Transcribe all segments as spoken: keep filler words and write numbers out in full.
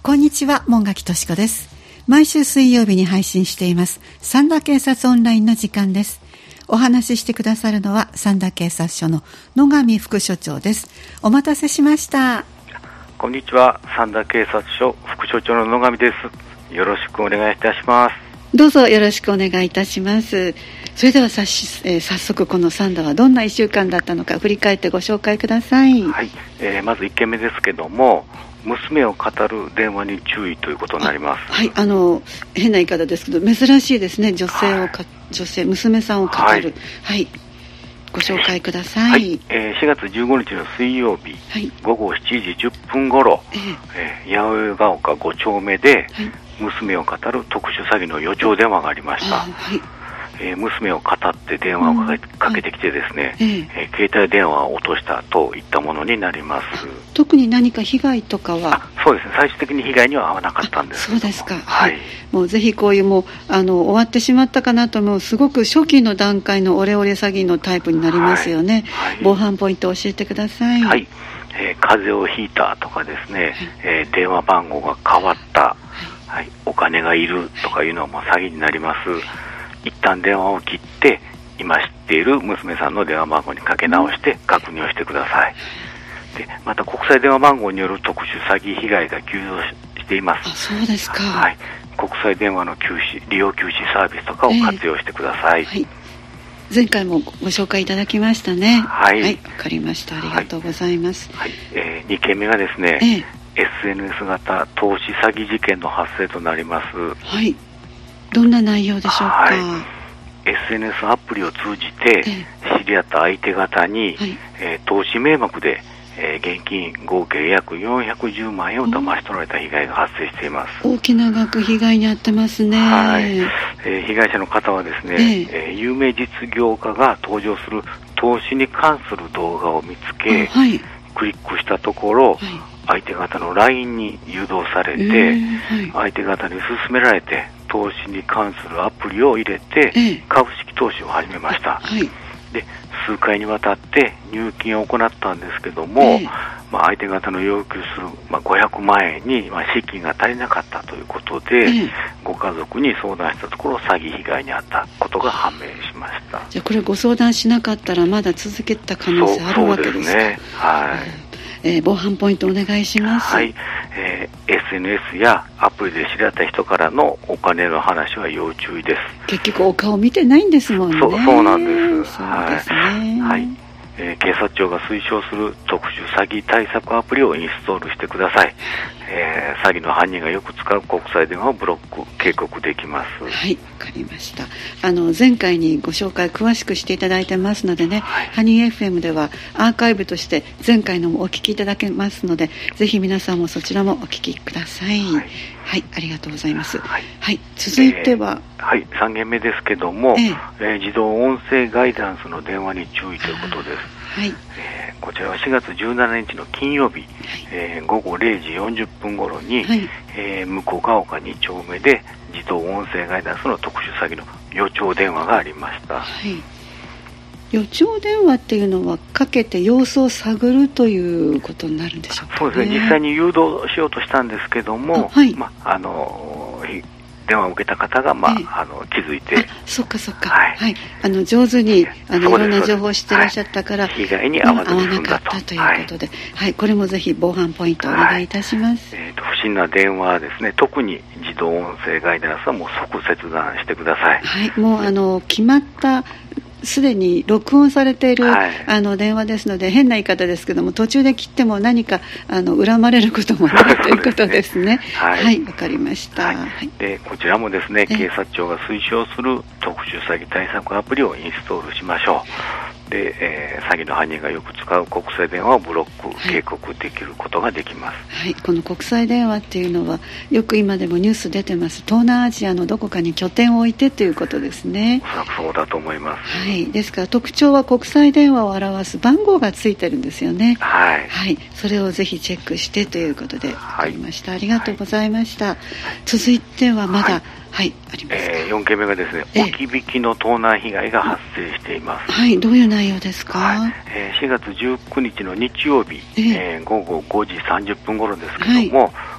こんにちは、門垣敏子です。毎週水曜日に配信しています三田警察オンラインの時間です。お話ししてくださるのは三田警察署の野上副署長です。お待たせしました。 こんにちは、三田警察署副署長の野上です。よろしくお願いいたします。 どうぞよろしくお願いいたします。それではさし、えー、早速この三田はどんないっしゅうかんだったのか振り返ってご紹介ください。 はい、えー、まずいっけんめですけども、娘を語る電話に注意ということになります。 はい、あの変な言い方ですけど珍しいですね。女性をか、はい、女性娘さんを語る、はい、はい、ご紹介ください。はい、 えー、しがつじゅうごにちの水曜日、はい、ごごしちじじゅっぷん頃、えーえー、八百屋ヶ丘ごちょうめで、はい、娘を語る特殊詐欺の予兆電話がありました。はい、えー、娘を語って電話をかけ、うん、かけてきてですね、はい、えーえー、携帯電話を落としたといったものになります。 特に何か被害とかは？ あ、そうですね、最終的に被害には遭わなかったんですけども。 そうですか。はい、もうぜひこういうもうあの終わってしまったかなと思うすごく初期の段階のオレオレ詐欺のタイプになりますよね。はいはい、防犯ポイントを教えてください。はい、 えー、風邪をひいたとかですね、はい、えー、電話番号が変わった、はいはい、お金がいるとかいうのはもう詐欺になります。一旦電話を切って今知っている娘さんの電話番号にかけ直して確認をしてください。でまた国際電話番号による特殊詐欺被害が急増しています。 あ、そうですか。 はい、国際電話の休止利用休止サービスとかを活用してください。えーはい、 前回もご紹介いただきましたね。はい、はい、わかりました。ありがとうございます。 はいはい、えー、にけんめがですね、えー、エスエヌエス 型投資詐欺事件の発生となります。 はい、どんな内容でしょうか？はい、 エスエヌエス アプリを通じて知り合った相手方に、はい、えー、投資名目で、えー、現金合計約よんひゃくじゅうまんえんを騙し取られた被害が発生しています。 大きな額被害に遭ってますね。 はい、えー、被害者の方はですね、えーえー、有名実業家が登場する投資に関する動画を見つけ、はい、クリックしたところ、はい、相手方の ライン に誘導されて、えーはい、相手方に勧められて投資に関するアプリを入れて、えー、株式投資を始めました。はい、で数回にわたって入金を行ったんですけども、えーまあ、相手方の要求する、まあ、ごひゃくまんえんに、まあ、資金が足りなかったということで、えー、ご家族に相談したところ詐欺被害に遭ったことが判明しました。 じゃあこれご相談しなかったらまだ続けた可能性あるわけですか？そうですね。はい、えーえー、防犯ポイントお願いします。 はい、えー、エスエヌエス やアプリで知り合った人からのお金の話は要注意です。 結局お顔見てないんですもんね。 そう、そうなんです。 そうですね。 はい、えー、警察庁が推奨する特殊詐欺対策アプリをインストールしてください。えー、詐欺の犯人がよく使う国際電話をブロック警告できます。 はい、わかりました。あの前回にご紹介詳しくしていただいてますのでね、はい、ハニー エフエム ではアーカイブとして前回のもお聞きいただけますので、ぜひ皆さんもそちらもお聞きください。はい、はい、ありがとうございます。はい、はい、続いては、 えー、はい、さんけんめですけども、えーえー、自動音声ガイダンスの電話に注意ということです。はい、えー、こちらはしがつじゅうしちにちの金曜日、はい、えー、ごごれいじよんじゅっぷん頃に、はい、えー、向ヶ丘にちょうめで自動音声ガイダンスの特殊詐欺の予兆電話がありました。はい、 予兆電話っていうのはかけて様子を探るということになるんでしょうかね？ そうですね、実際に誘導しようとしたんですけども、はい、まあのー電話を受けた方が、まあええ、あの気づいて、あ、 そっかそっか、はいはい、あの上手にあのいろんな情報を知ってらっしゃったから、はい、 被害に遭わずに済んだと、 合わなかったということで、はいはい、これもぜひ防犯ポイントをお願いいたします。はい、 えーと、不審な電話はですね、特に自動音声ガイダンスはもう即切断してください。 はい、もうあの決まったすでに録音されている、はい、あの電話ですので、変な言い方ですけども途中で切っても何かあの恨まれることもないということですね。はい、はい、わかりました。はいはい、 でこちらもですね、警察庁が推奨する特殊詐欺対策アプリをインストールしましょう。で、えー、詐欺の犯人がよく使う国際電話をブロック、警告できることができます。 はい、この国際電話っていうのはよく今でもニュース出てます。東南アジアのどこかに拠点を置いてということですね。 おそらくそうだと思います。 はい、ですから特徴は国際電話を表す番号がついてるんですよね。はい、はい、それをぜひチェックしてということで分かりました。はい、ありがとうございました。はい、続いてはまだ、はいはい、ありますか？えー、 よんけんめがですね、置き引きの盗難被害が発生しています。 はい、どういう内容ですか？はい、 えー、しがつじゅうくにちの日曜日、えーえー、ごごごじさんじゅっぷん頃ですけども、はい、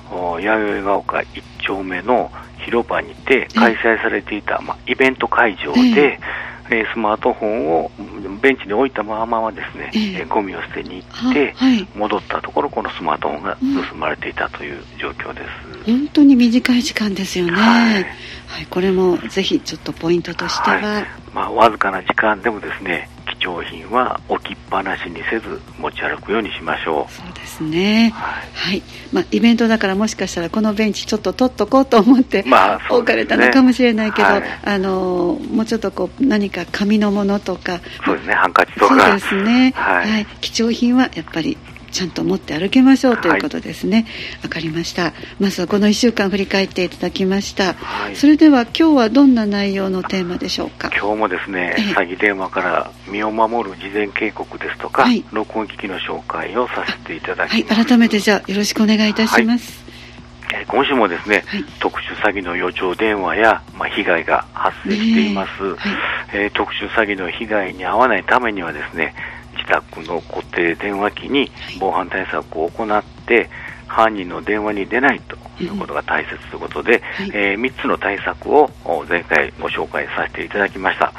弥生が丘いっ丁目の広場にて開催されていた、まあ、イベント会場で、えー、スマートフォンをベンチに置いたままはですね、えー、ゴミを捨てに行って、はい、戻ったところこのスマートフォンが盗まれていたという状況です、 うん、本当に短い時間ですよね、 はいはい、これもぜひちょっとポイントとしては、はい、 まあ、わずかな時間でもですね貴重品は置きっぱなしにせず持ち歩くようにしましょう。 そうですね、はいはい、まあ、イベントだからもしかしたらこのベンチちょっと取っとこうと思って、まあそうですね、置かれたのかもしれないけど、はい、あのもうちょっとこう何か紙のものとか、 そうですね、ハンカチとか、 そうですね、はいはい、貴重品はやっぱりちゃんと持って歩きましょうということですね。わ、はい、かりました。まずはこのいっしゅうかん振り返っていただきました、はい、それでは今日はどんな内容のテーマでしょうか。 今日もですね、えー、詐欺電話から身を守る事前警告ですとか、はい、録音機器の紹介をさせていただきます、 はい、改めてじゃあよろしくお願いいたします、 はい、えー、今週もですね、はい、特殊詐欺の予兆電話や、まあ、被害が発生しています、ね、はい、えー、特殊詐欺の被害に遭わないためにはですね、自宅の固定電話機に防犯対策を行って、はい、犯人の電話に出ないということが大切ということで、はい、えー、みっつの対策を前回ご紹介させていただきました、はい、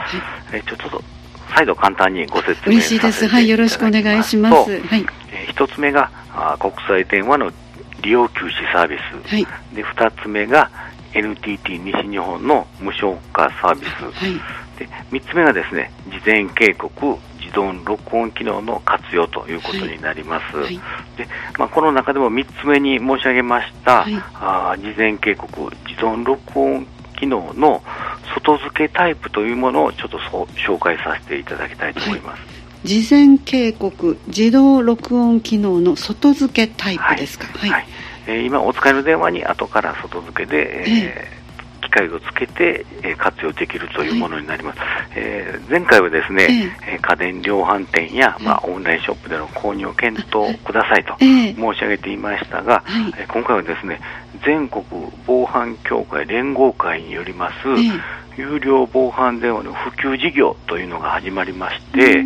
えー、ちょっと再度簡単にご説明させていただきますと、 嬉しいです、はい、よろしくお願いします、はい、 えー、ひとつめがあ国際電話の利用休止サービス、はい、でふたつめが エヌティーティー 西日本の無償化サービス、はい、でみっつめがですね、事前警告自動録音機能の活用ということになります、はいはい、でまあ、この中でもみっつめに申し上げました、はい、あ事前警告自動録音機能の外付けタイプというものをちょっと紹介させていただきたいと思います、はい、 事前警告自動録音機能の外付けタイプですか。はい、はい、 えー、今お使いの電話に後から外付けで、えーえー機械をつけて、えー、活用できるというものになります、はい、えー、前回はですね、えー、家電量販店や、まあ、オンラインショップでの購入を検討くださいと申し上げていましたが、はい、えー、今回はですね、全国防犯協会連合会によります、有料防犯電話の普及事業というのが始まりまして、はい、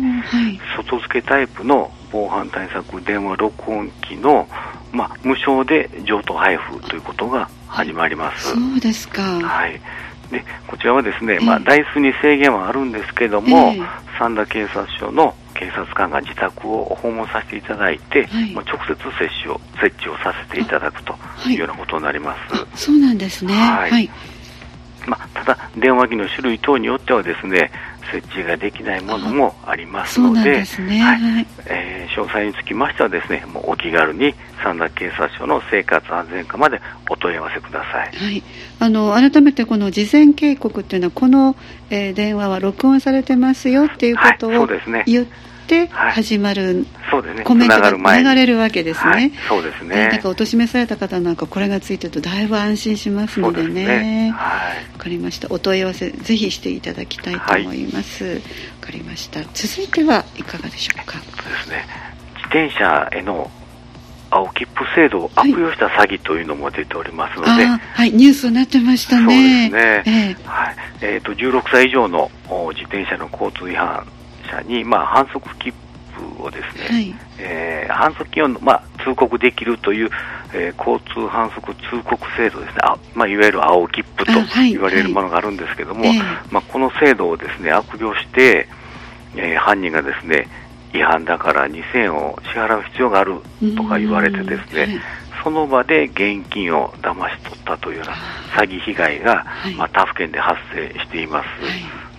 外付けタイプの防犯対策電話録音機の、まあ、無償で譲渡配布ということが始まります。 そうですか。 はい。でこちらはですね、えーまあ、台数に制限はあるんですけども、えー、三田警察署の警察官が自宅を訪問させていただいて、はい、まあ、直接接種を設置をさせていただくというようなことになります。 はい、そうなんですね。はい。はい、 まあ、ただ電話機の種類等によってはですね、設置ができないものもありますので、そうなんですね。はい、えー、詳細につきましてはですね、もうお気軽に三田警察署の生活安全課までお問い合わせください。 はい、あの改めてこの事前警告っていうのはこの、えー、電話は録音されてますよっていうことを言って、はい、で始まる、はい、 そうですね、 コメントが流れるわけですね。はい、 そうですね。 だからおとしめされた方なんかこれがついてるとだいぶ安心しますのでね。そうですね。はい。わかりました。お問い合わせぜひしていただきたいと思います。はい、わかりました。続いてはいかがでしょうか。 そうですね。自転車への青切符制度を悪用した詐欺というのも出ておりますので、 はい、はい、ニュースになってましたね。 そうですね。えー、はい。えっとじゅうろくさい以上の自転車の交通違反に、まあ、反則切符をですね、はい、えー、反則金を、まあ、通告できるという、えー、交通反則通告制度ですね、あ、まあ、いわゆる青切符と言われるものがあるんですけども、はいはい、まあ、この制度をですね悪用して、えー、犯人がですね違反だからにせんえんを支払う必要があるとか言われてですね、はい、その場で現金を騙し取ったというような詐欺被害が、はい、まあ、他府県で発生しています。はい、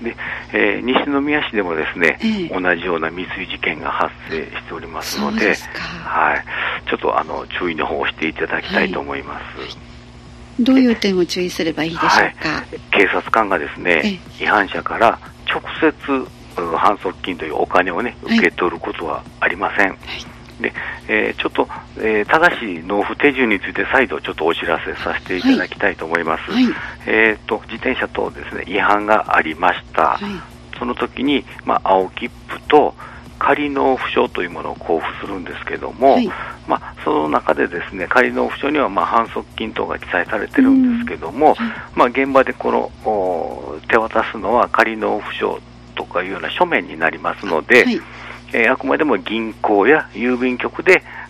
で、えー、西宮市でもですね、えー、同じような未遂事件が発生しておりますの で, ではい、ちょっとあの注意の方をしていただきたいと思います。はい、 どういう点を注意すればいいでしょうか。はい、 警察官がですね、違反者から直接反則金というお金をね受け取ることはありません。はい、でえー、ちょっと、えー、正しい納付手順について再度ちょっとお知らせさせていただきたいと思います。はい、えーと、自転車とですね違反がありました。はい、その時に、まあ、青切符と仮納付書というものを交付するんですけども、はい、まあ、その中でですね仮納付書にはまあ反則金等が記載されてるんですけども、はい、まあ、現場でこの手渡すのは仮納付書とかいうような書面になりますので、はい、えー、あくまでも銀行や郵便局で、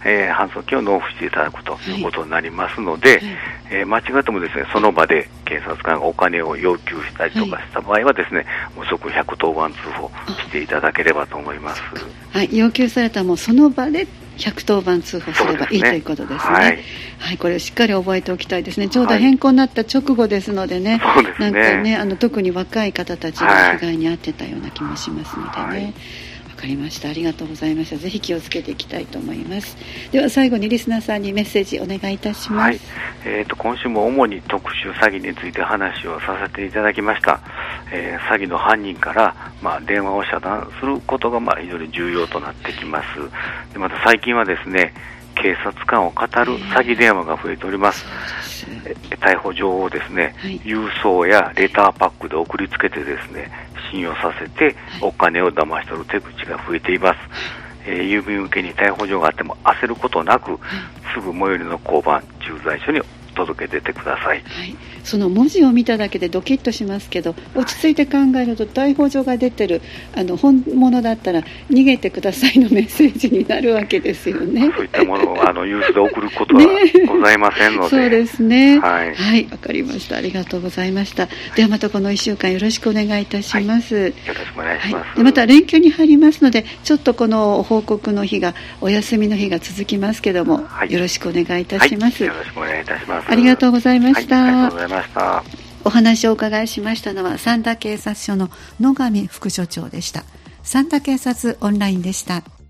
えー、搬送金を納付していただくということになりますので、はいはい、えー、間違ってもですね、その場で警察官がお金を要求したりとかした場合はですね、はい、もう即ひゃくとおばん通報していただければと思います。 はい、要求されたらもうその場でひゃくとおばん通報すればいい、ね、ということですね。はい、はい、これをしっかり覚えておきたいですね。ちょうど変更になった直後ですのでね、 はい、そうですね、 なんかね、あの特に若い方たちが被害に遭ってたような気もしますのでね。はい、わかりました。ありがとうございました。ぜひ気をつけていきたいと思います。では最後にリスナーさんにメッセージお願いいたします。はい、 えーと、今週も主に特殊詐欺について話をさせていただきました。えー、詐欺の犯人から、まあ、電話を遮断することが、まあ、非常に重要となってきます。でまた最近はですね、警察官を語る詐欺電話が増えております。えー、逮捕状をですね、はい、郵送やレターパックで送りつけてですね、信用させてお金を騙し取る手口が増えています。えー、郵便受けに逮捕状があっても焦ることなく、すぐ最寄りの交番駐在所に届け出てください。はい、 その文字を見ただけでドキッとしますけど、落ち着いて考えると逮捕状が出てるあの本物だったら逃げてくださいのメッセージになるわけですよね。 そういったものをあの郵送で送ることはございませんので、ね、 そうですね。 はい、 はい、わかりました。ありがとうございました。ではまたこのいっしゅうかんよろしくお願いいたします。はい、よろしくお願いします。 はい、でまた連休に入りますので、ちょっとこの報告の日がお休みの日が続きますけども、はい、よろしくお願いいたします。 はい、よろしくお願いいたします。 ありがとうございました。 はい、ありがとうございました。 お話をお伺いしましたのは三田警察署の野上副署長でした。三田警察オンラインでした。